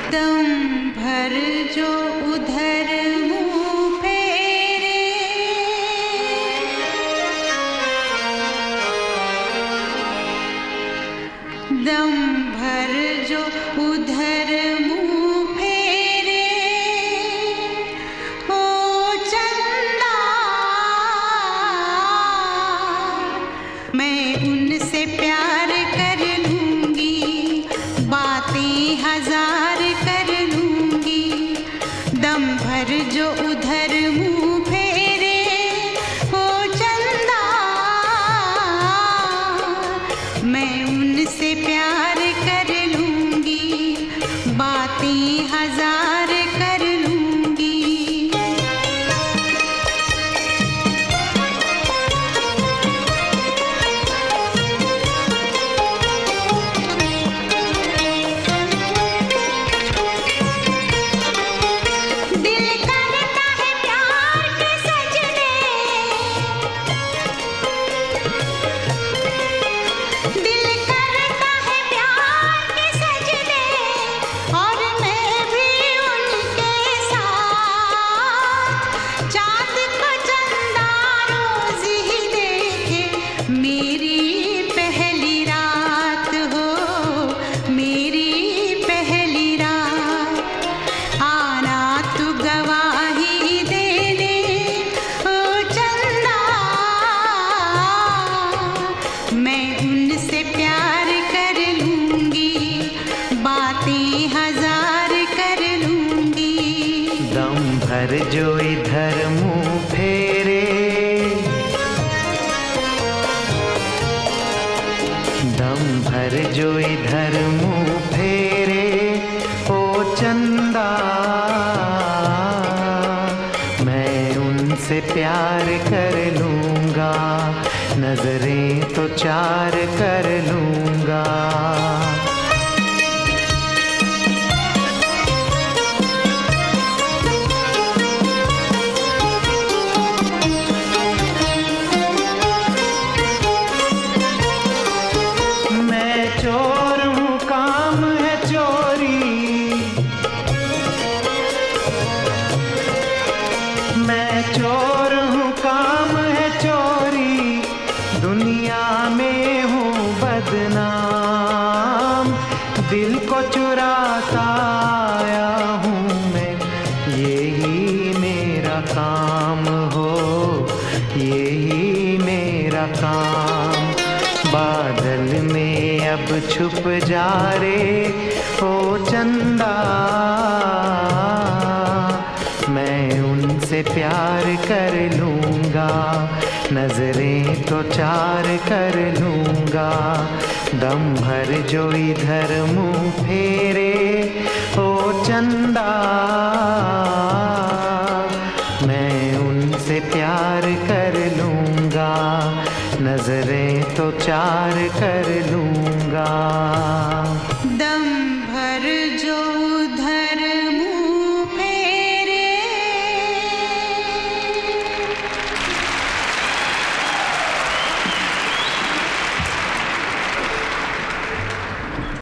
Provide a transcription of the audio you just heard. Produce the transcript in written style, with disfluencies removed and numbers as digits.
दम भर जो उधर मुँह फेरे, दम भर जो उधर मुँह फेरे, ओ चंदा मैं उनसे प्यार कर लूँगी, बातें हजार कर लूँगी। दम भर जो उधर मुँह फेरे, ओ चंदा मैं उनसे प्यार कर लूँगी, बातें हजार कर लूँगी। मैं उनसे प्यार कर लूँगी, बातें हजार कर लूँगी। दम भर जो इधर मुँह फेरे, दम भर जो इधर मुँह फेरे, ओ चंदा मैं उनसे प्यार कर लूँगा, नजरें तो चार कर लूँगा। मैं चोर हूँ, काम है चोरी, मैं चोर हूँ, काम है चोरी, दुनिया में हूँ बदनाम, दिल को चुराता आया हूँ मैं, यही मेरा काम हो, यही मेरा काम। बादल में अब छुप जा रे ओ चंदा, मैं उनसे प्यार कर लूँगा, नजरें तो चार कर लूँगा। दम भर जो इधर मुँह फेरे, ओ चंदा मैं उनसे प्यार कर लूँगा, नजरें तो चार कर लूँगा।